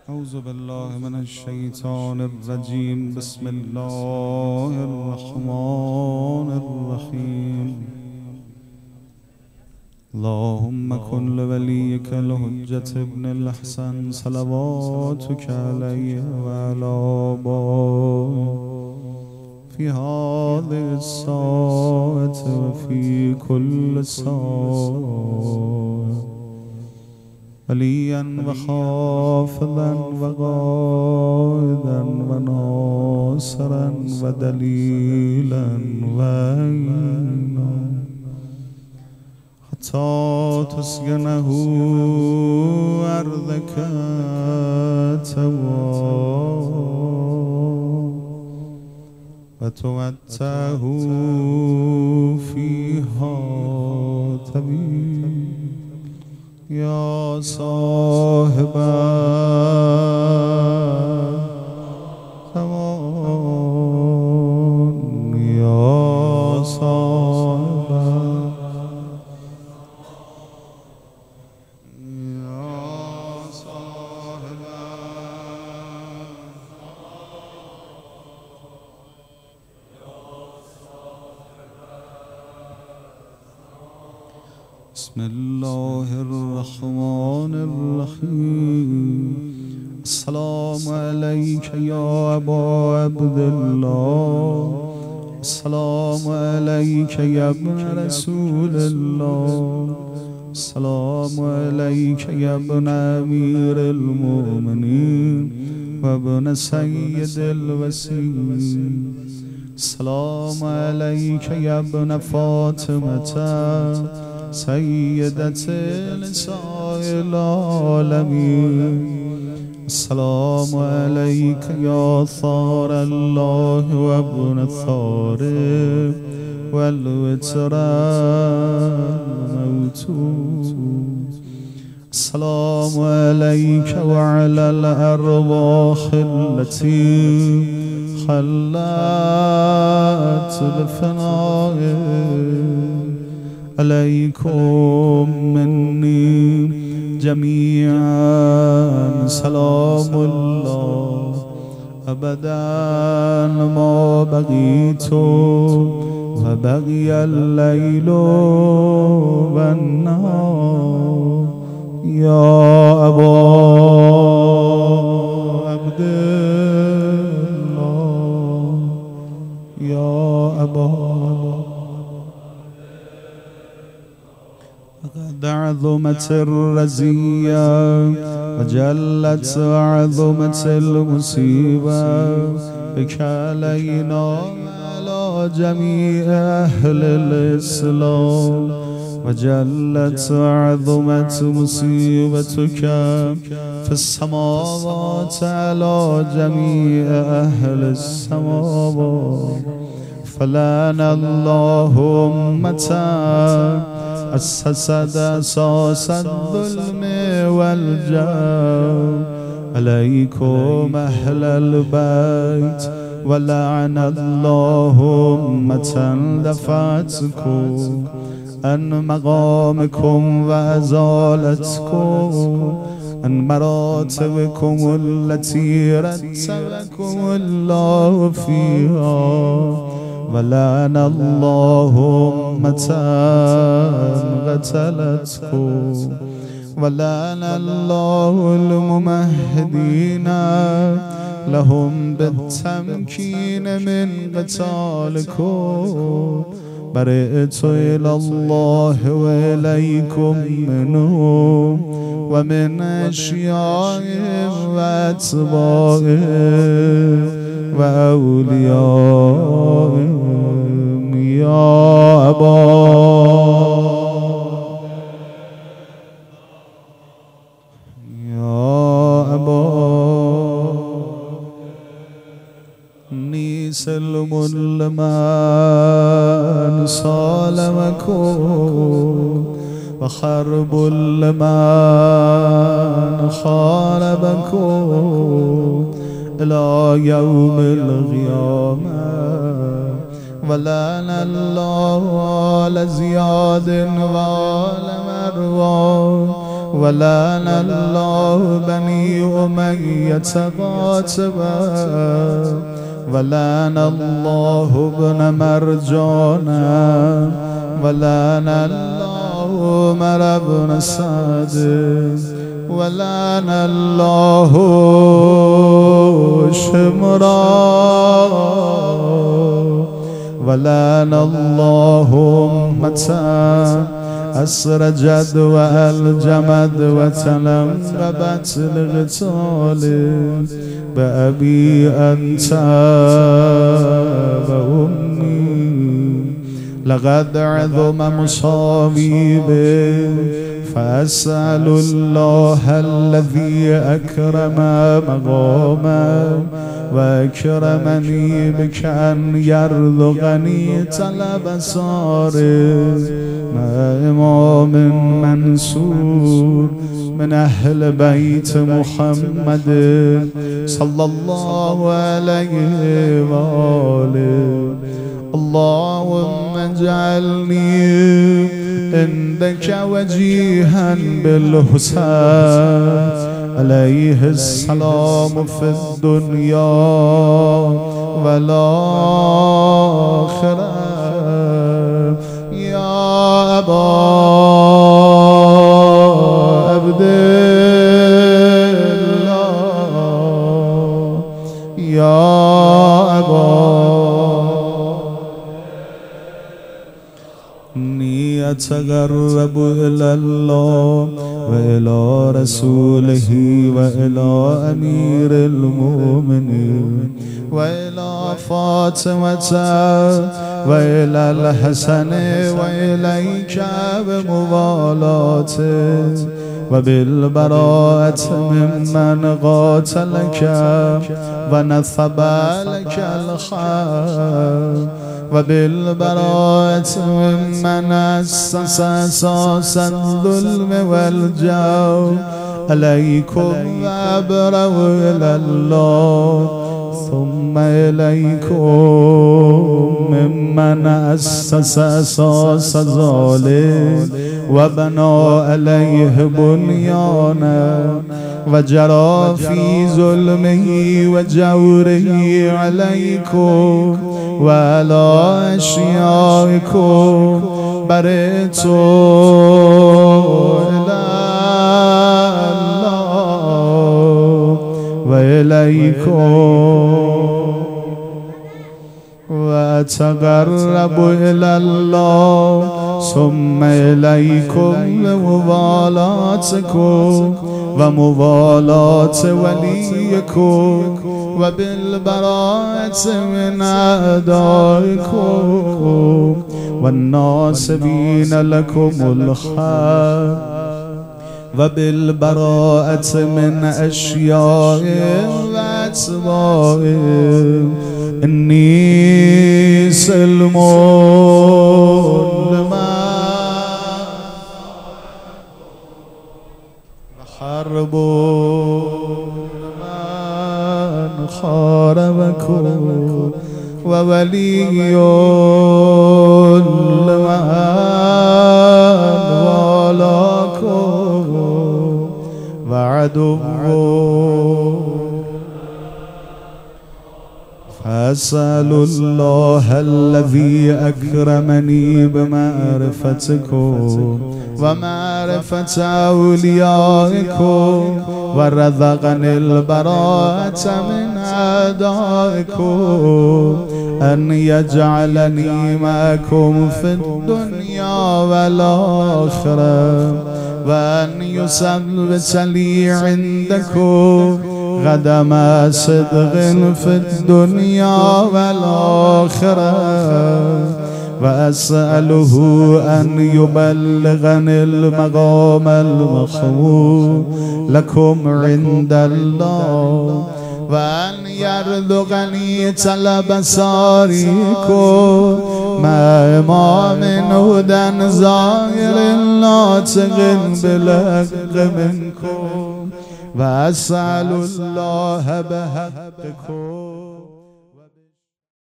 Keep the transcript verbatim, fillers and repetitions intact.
أعوذ بالله من الشيطان الرجيم. بسم الله الرحمن الرحيم. اللهم كن لوليك الحجة ابن الحسن صلواتك عليه وعلى آبائه في هذه الساعة وفي كل ساعة، وليا وخافضا وقائدا وناصرا ودليلا وعينا، حتى تسكنه أرضك توابا وتمتعه فيها طويلا. يا صاحب الزمان، يا صاحب يا صاحب بسم الله الرحمن الرحيم. السلام عليك يا أبا عبد الله، السلام عليك يا ابن رسول الله، السلام عليك يا ابن أمير المؤمنين وابن سيد الوسيم، السلام عليك يا ابن فاطمة سيدة نساء العالمين، السلام عليك يا ثار الله وابن الثار والوتر الموتود، السلام عليك وعلى الأرواح التي خلت بفنائك، عليكم مني جميعا سلام الله أبدا ما بقيت وبقي الليل والنهار. يا أبا عبد الله، يا أبا قد عظمت الرزية وجلت وعظمت المصيبة بك علينا على جميع أهل الإسلام، وجلت وعظمت مصيبتك في السماوات على جميع أهل السماوات، فلعن الله أمة أسست أساس الظلم والجور، عليكم أهل البيت، ولعن الله أمة دفعتكم عن مقامكم وأزالتكم عن مراتبكم التي رتبكم الله فيها، ولعن الله أمة قتلتكم، ولعن الله الممهدين لهم بالتمكين من قتالكم، برئت إلى الله وإليكم منهم ومن أشيائهم وأتباعهم وأوليائهم. يا أبا يا أبا إني سلم لمن سالمكم وخرب لمن خالبكم إلى يوم القيامة، ولعن الله على زياد وعلى مروان ولعن الله بني أمية قاتبا ولعن الله ابن مرجانا ولعن الله عمر بن سعد ولعن الله شمرا ولعن الله أمة أسرجت وألجمت وتلمبت للقتال بأبي أنت وأمي لقد عظم مصابي فأسأل الله الذي أكرم مقاما وأكرمني بك أن يرزقني طلب صارم مع إمام منصور من أهل بيت محمد صلى الله عليه وآله. اللهم اجعلني عندك وجيها بالحسين عليه السلام في الدنيا والآخرة يا أبا عبد الله يا أبا إني أتقرب إلى الله وإلى رسوله وإلى أمير المؤمنين وإلى فاطمة وإلى الحسن وإليك بموالاته وبالبراءة ممن قاتلك ونثب لك الخير وبالبراءة ممن أسس أساس الظلم والجور عليكم وأبرأوا إلى الله ثم إليكم ممن أسس أساس ظالم وبنى عليه بنيانا وجرى في ظلمه وجوره عليكم وعلى أشيائكم برئت إلى الله وإليكم وأتقرب إلى الله ثم إليكم بموالاتكم وموالاة وليكم وبالبراءة من أعدائكم والناصبين لكم الخير وبالبراءة من أشيائهم وأتباعهم إني سلم لمن حرب لمن خاربكم وولي لمن والاكم وعدو فأسأل الله الذي أكرمني بمعرفتكم ومعرفة أوليائكم ورزقني البراءة من أعدائكم أن يجعلني معكم في الدنيا والآخرة وأن يثبت لي عندكم قدم صدق في الدنيا والآخرة وأسأله أن يبلغني المقام المحمود لكم عند الله وأن يرزقني طلب ساريكم مع إمام هدى ظاهر ناطق بالحق منكم وأسأل الله بحقكم